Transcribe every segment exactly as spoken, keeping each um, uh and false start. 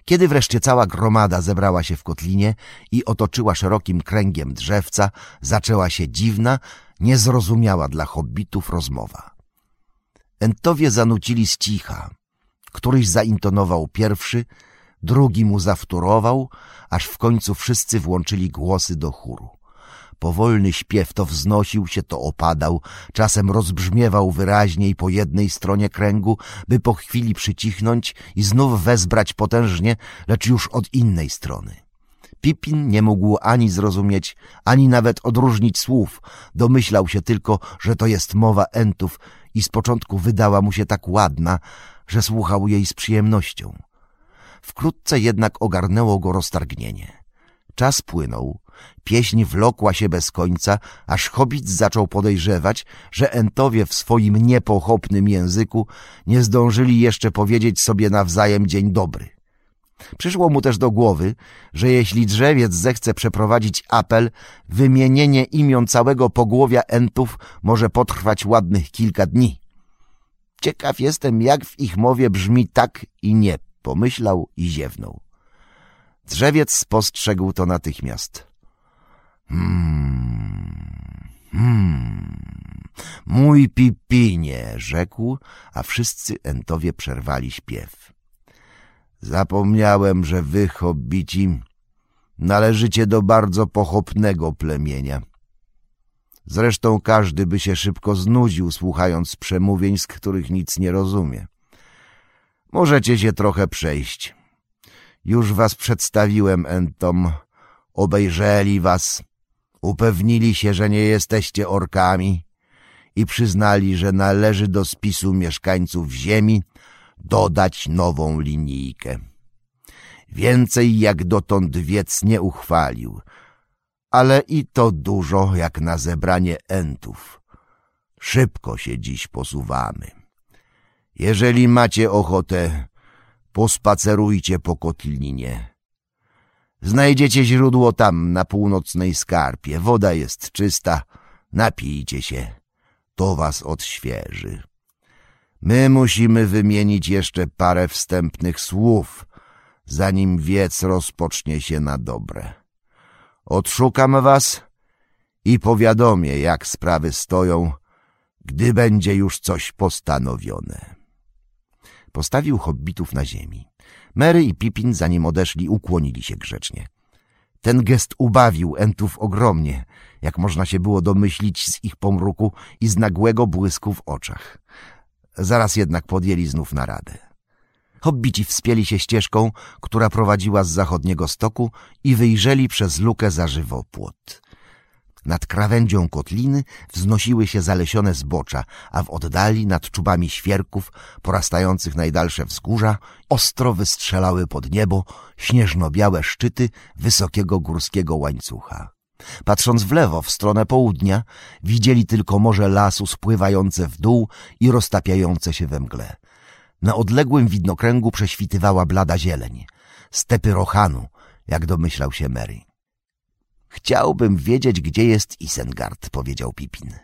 Kiedy wreszcie cała gromada zebrała się w kotlinie i otoczyła szerokim kręgiem drzewca, zaczęła się dziwna, niezrozumiała dla hobbitów rozmowa. Entowie zanucili z cicha. Któryś zaintonował pierwszy, drugi mu zawtórował, aż w końcu wszyscy włączyli głosy do chóru. Powolny śpiew to wznosił się, to opadał, czasem rozbrzmiewał wyraźniej po jednej stronie kręgu, by po chwili przycichnąć i znów wezbrać potężnie, lecz już od innej strony. Pippin nie mógł ani zrozumieć, ani nawet odróżnić słów. Domyślał się tylko, że to jest mowa Entów i z początku wydała mu się tak ładna, że słuchał jej z przyjemnością. Wkrótce jednak ogarnęło go roztargnienie. Czas płynął, pieśń wlokła się bez końca, aż hobbit zaczął podejrzewać, że Entowie w swoim niepochopnym języku nie zdążyli jeszcze powiedzieć sobie nawzajem dzień dobry. Przyszło mu też do głowy, że jeśli drzewiec zechce przeprowadzić apel, wymienienie imion całego pogłowia Entów może potrwać ładnych kilka dni. Ciekaw jestem, jak w ich mowie brzmi tak i nie, pomyślał i ziewnął. Drzewiec spostrzegł to natychmiast. Hmm, hmm, mój Pippinie, rzekł, a wszyscy Entowie przerwali śpiew. Zapomniałem, że wy, hobbici, należycie do bardzo pochopnego plemienia. Zresztą każdy by się szybko znudził, słuchając przemówień, z których nic nie rozumie. Możecie się trochę przejść. Już was przedstawiłem Entom, obejrzeli was, upewnili się, że nie jesteście orkami i przyznali, że należy do spisu mieszkańców ziemi dodać nową linijkę. Więcej jak dotąd wiec nie uchwalił, ale i to dużo jak na zebranie Entów. Szybko się dziś posuwamy. Jeżeli macie ochotę, pospacerujcie po kotlinie. Znajdziecie źródło tam, na północnej skarpie. Woda jest czysta, napijcie się. To was odświeży. My musimy wymienić jeszcze parę wstępnych słów, zanim wiec rozpocznie się na dobre. Odszukam was i powiadomię, jak sprawy stoją, gdy będzie już coś postanowione. Postawił hobbitów na ziemi. Merry i Pippin, zanim odeszli, ukłonili się grzecznie. Ten gest ubawił Entów ogromnie, jak można się było domyślić z ich pomruku i z nagłego błysku w oczach. Zaraz jednak podjęli znów naradę. Hobbici wspięli się ścieżką, która prowadziła z zachodniego stoku i wyjrzeli przez lukę za żywopłot. Nad krawędzią kotliny wznosiły się zalesione zbocza, a w oddali nad czubami świerków, porastających najdalsze wzgórza, ostro wystrzelały pod niebo śnieżno-białe szczyty wysokiego górskiego łańcucha. Patrząc w lewo, w stronę południa, widzieli tylko morze lasu spływające w dół i roztapiające się we mgle. Na odległym widnokręgu prześwitywała blada zieleń, stepy Rohanu, jak domyślał się Merry. Chciałbym wiedzieć, gdzie jest Isengard, powiedział Pippin.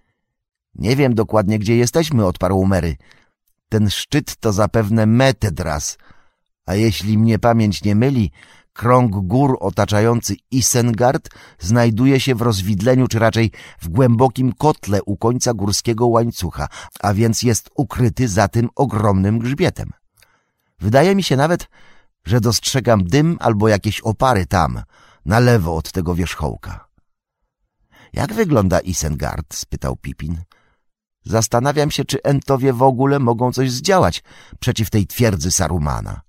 Nie wiem dokładnie, gdzie jesteśmy, odparł Merry. Ten szczyt to zapewne Metedras, a jeśli mnie pamięć nie myli, krąg gór otaczający Isengard znajduje się w rozwidleniu, czy raczej w głębokim kotle u końca górskiego łańcucha, a więc jest ukryty za tym ogromnym grzbietem. Wydaje mi się nawet, że dostrzegam dym albo jakieś opary tam, na lewo od tego wierzchołka. Jak wygląda Isengard? Spytał Pippin. Zastanawiam się, czy Entowie w ogóle mogą coś zdziałać przeciw tej twierdzy Sarumana.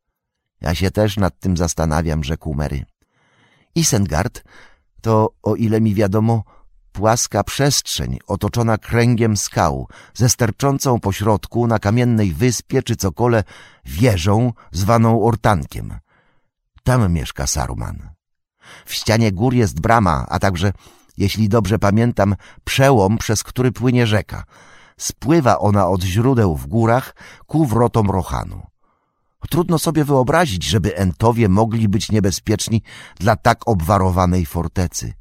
Ja się też nad tym zastanawiam, rzekł Merry. Isengard to, o ile mi wiadomo, płaska przestrzeń otoczona kręgiem skał, ze sterczącą pośrodku na kamiennej wyspie czy cokole wieżą zwaną Ortankiem. Tam mieszka Saruman. W ścianie gór jest brama, a także, jeśli dobrze pamiętam, przełom, przez który płynie rzeka. Spływa ona od źródeł w górach ku wrotom Rohanu. Trudno sobie wyobrazić, żeby Entowie mogli być niebezpieczni dla tak obwarowanej fortecy.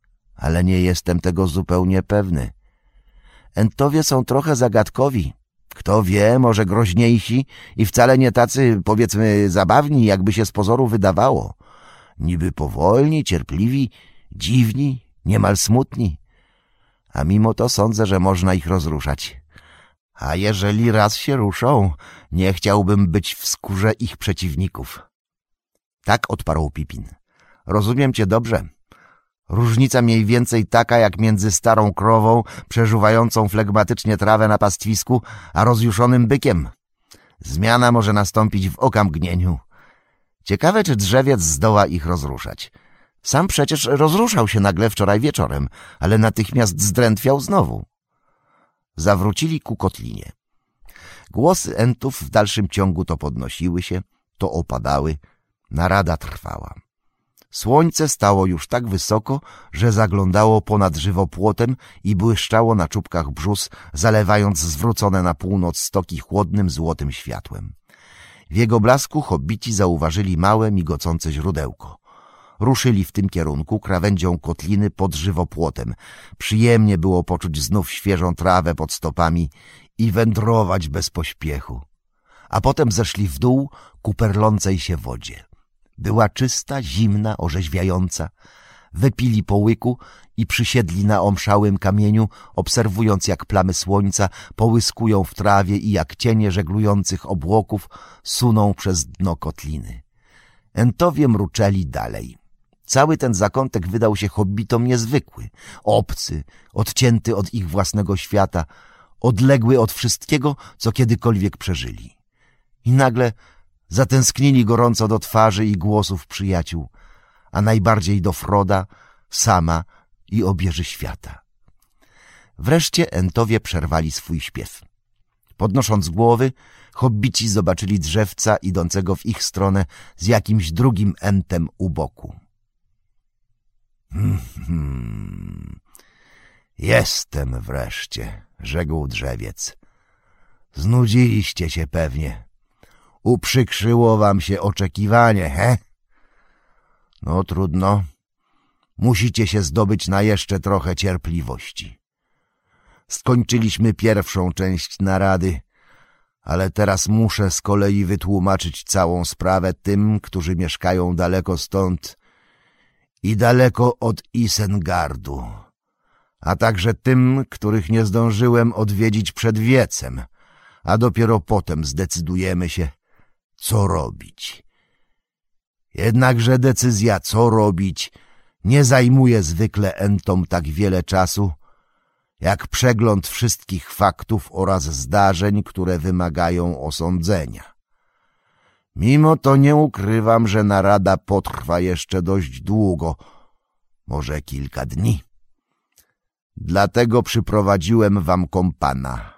Ale nie jestem tego zupełnie pewny. Entowie są trochę zagadkowi. Kto wie, może groźniejsi i wcale nie tacy, powiedzmy, zabawni, jakby się z pozoru wydawało. Niby powolni, cierpliwi, dziwni, niemal smutni. A mimo to sądzę, że można ich rozruszać. A jeżeli raz się ruszą, nie chciałbym być w skórze ich przeciwników. Tak odparł Pipin. Rozumiem cię dobrze. Różnica mniej więcej taka jak między starą krową, przeżuwającą flegmatycznie trawę na pastwisku, a rozjuszonym bykiem. Zmiana może nastąpić w okamgnieniu. Ciekawe, czy drzewiec zdoła ich rozruszać. Sam przecież rozruszał się nagle wczoraj wieczorem, ale natychmiast zdrętwiał znowu. Zawrócili ku kotlinie. Głosy entów w dalszym ciągu to podnosiły się, to opadały. Narada trwała. Słońce stało już tak wysoko, że zaglądało ponad żywopłotem i błyszczało na czubkach brzus, zalewając zwrócone na północ stoki chłodnym, złotym światłem. W jego blasku hobbici zauważyli małe, migocące źródełko. Ruszyli w tym kierunku krawędzią kotliny pod żywopłotem. Przyjemnie było poczuć znów świeżą trawę pod stopami i wędrować bez pośpiechu. A potem zeszli w dół ku perlącej się wodzie. Była czysta, zimna, orzeźwiająca. Wypili po łyku i przysiedli na omszałym kamieniu, obserwując, jak plamy słońca połyskują w trawie i jak cienie żeglujących obłoków suną przez dno kotliny. Entowie mruczeli dalej. Cały ten zakątek wydał się hobbitom niezwykły, obcy, odcięty od ich własnego świata, odległy od wszystkiego, co kiedykolwiek przeżyli. I nagle zatęsknili gorąco do twarzy i głosów przyjaciół, a najbardziej do Froda, Sama i obieży świata. Wreszcie entowie przerwali swój śpiew. Podnosząc głowy, hobbici zobaczyli drzewca idącego w ich stronę z jakimś drugim entem u boku. Hmm, hmm. Jestem wreszcie, rzekł drzewiec. Znudziliście się pewnie. Uprzykrzyło wam się oczekiwanie, he? No trudno. Musicie się zdobyć na jeszcze trochę cierpliwości. Skończyliśmy pierwszą część narady, ale teraz muszę z kolei wytłumaczyć całą sprawę tym, którzy mieszkają daleko stąd i daleko od Isengardu, a także tym, których nie zdążyłem odwiedzić przed wiecem, a dopiero potem zdecydujemy się, co robić. Jednakże decyzja, co robić, nie zajmuje zwykle entom tak wiele czasu, jak przegląd wszystkich faktów oraz zdarzeń, które wymagają osądzenia. Mimo to nie ukrywam, że narada potrwa jeszcze dość długo, może kilka dni. Dlatego przyprowadziłem wam kompana.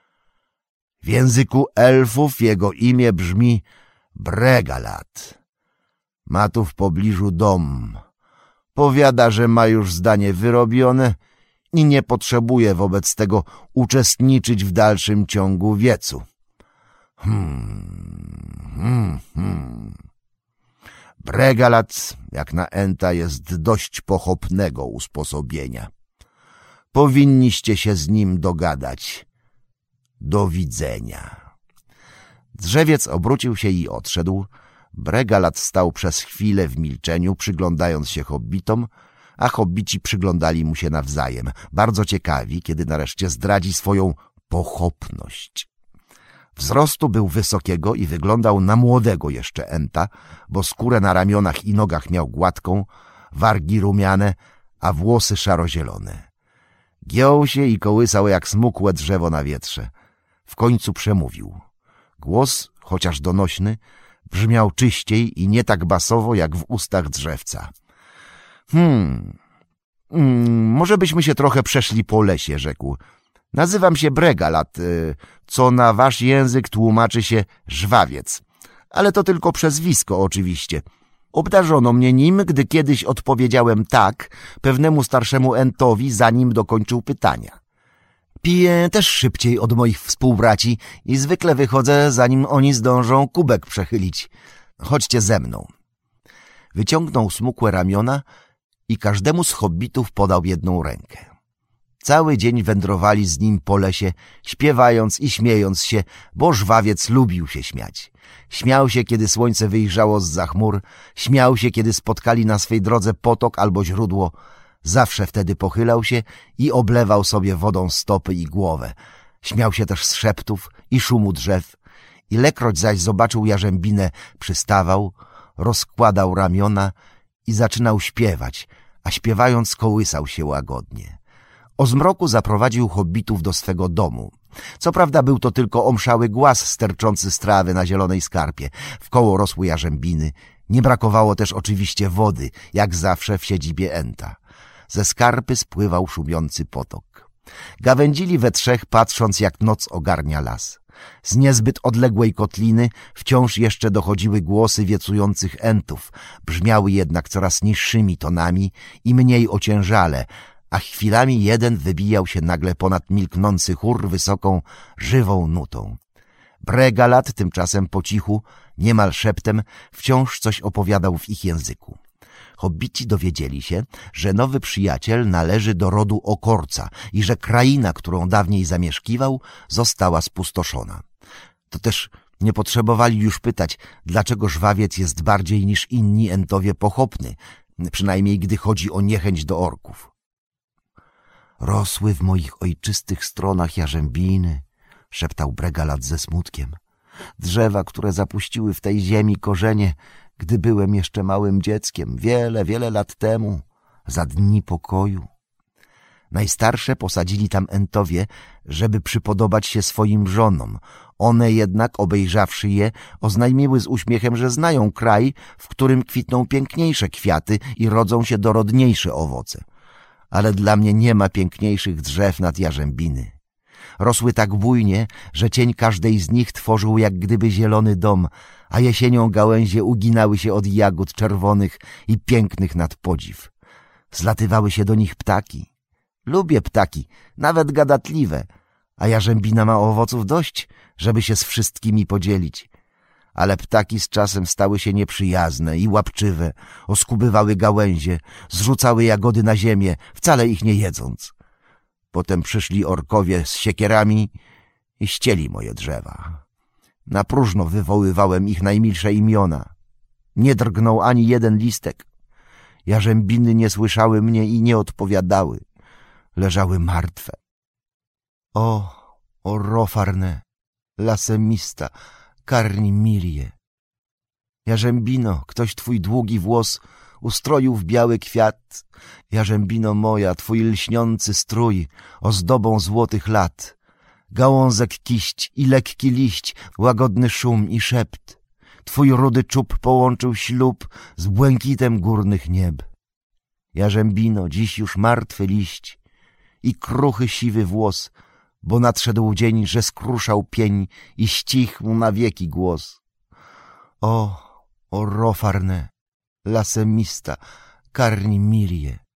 W języku elfów jego imię brzmi Bregalat. Ma tu w pobliżu dom. Powiada, że ma już zdanie wyrobione i nie potrzebuje wobec tego uczestniczyć w dalszym ciągu wiecu. Hmm, hmm, hmm. Bregalat, jak na enta, jest dość pochopnego usposobienia. Powinniście się z nim dogadać. Do widzenia. Drzewiec obrócił się i odszedł. Bregalat stał przez chwilę w milczeniu, przyglądając się hobbitom, a hobbici przyglądali mu się nawzajem, bardzo ciekawi, kiedy nareszcie zdradzi swoją pochopność. Wzrostu był wysokiego i wyglądał na młodego jeszcze enta, bo skórę na ramionach i nogach miał gładką, wargi rumiane, a włosy szarozielone. Giął się i kołysał jak smukłe drzewo na wietrze. W końcu przemówił. Głos, chociaż donośny, brzmiał czyściej i nie tak basowo jak w ustach drzewca. Hmm, hmm może byśmy się trochę przeszli po lesie, rzekł. Nazywam się Bregalat, co na wasz język tłumaczy się żwawiec, ale to tylko przezwisko oczywiście. Obdarzono mnie nim, gdy kiedyś odpowiedziałem tak pewnemu starszemu entowi, zanim dokończył pytania. Piję też szybciej od moich współbraci i zwykle wychodzę, zanim oni zdążą kubek przechylić. Chodźcie ze mną. Wyciągnął smukłe ramiona i każdemu z hobbitów podał jedną rękę. Cały dzień wędrowali z nim po lesie, śpiewając i śmiejąc się, bo żwawiec lubił się śmiać. Śmiał się, kiedy słońce wyjrzało zza chmur, śmiał się, kiedy spotkali na swej drodze potok albo źródło. Zawsze wtedy pochylał się i oblewał sobie wodą stopy i głowę. Śmiał się też z szeptów i szumu drzew. Ilekroć zaś zobaczył Jarzębinę, przystawał, rozkładał ramiona i zaczynał śpiewać, a śpiewając kołysał się łagodnie. O zmroku zaprowadził hobbitów do swego domu. Co prawda był to tylko omszały głaz sterczący z trawy na zielonej skarpie. Wkoło rosły jarzębiny. Nie brakowało też oczywiście wody, jak zawsze w siedzibie Enta. Ze skarpy spływał szumiący potok. Gawędzili we trzech, patrząc, jak noc ogarnia las. Z niezbyt odległej kotliny wciąż jeszcze dochodziły głosy wiecujących Entów, brzmiały jednak coraz niższymi tonami i mniej ociężale, a chwilami jeden wybijał się nagle ponad milknący chór wysoką, żywą nutą. Bregalat tymczasem po cichu, niemal szeptem, wciąż coś opowiadał w ich języku. Hobbici dowiedzieli się, że nowy przyjaciel należy do rodu Okorca i że kraina, którą dawniej zamieszkiwał, została spustoszona. To też nie potrzebowali już pytać, dlaczego żwawiec jest bardziej niż inni Entowie pochopny, przynajmniej gdy chodzi o niechęć do orków. Rosły w moich ojczystych stronach jarzębiny, szeptał Bregalat ze smutkiem. Drzewa, które zapuściły w tej ziemi korzenie, gdy byłem jeszcze małym dzieckiem, wiele, wiele lat temu, za dni pokoju. Najstarsze posadzili tam Entowie, żeby przypodobać się swoim żonom. One jednak, obejrzawszy je, oznajmiły z uśmiechem, że znają kraj, w którym kwitną piękniejsze kwiaty i rodzą się dorodniejsze owoce. Ale dla mnie nie ma piękniejszych drzew nad jarzębiny. Rosły tak bujnie, że cień każdej z nich tworzył jak gdyby zielony dom, a jesienią gałęzie uginały się od jagód czerwonych i pięknych nad podziw. Zlatywały się do nich ptaki. Lubię ptaki, nawet gadatliwe, a jarzębina ma owoców dość, żeby się z wszystkimi podzielić. Ale ptaki z czasem stały się nieprzyjazne i łapczywe, oskubywały gałęzie, zrzucały jagody na ziemię, wcale ich nie jedząc. Potem przyszli orkowie z siekierami i ścieli moje drzewa. Na próżno wywoływałem ich najmilsze imiona. Nie drgnął ani jeden listek. Jarzębiny nie słyszały mnie i nie odpowiadały. Leżały martwe. O, o Rofarne, lasemista, karni mirie. Jarzębino, ktoś twój długi włos ustroił w biały kwiat. Jarzębino moja, twój lśniący strój, ozdobą złotych lat. Gałązek kiść i lekki liść, łagodny szum i szept. Twój rudy czub połączył ślub z błękitem górnych nieb. Jarzębino, dziś już martwy liść i kruchy siwy włos, bo nadszedł dzień, że skruszał pień i ścichł na wieki głos. O, o Rofarne, lasemista, karni mirie.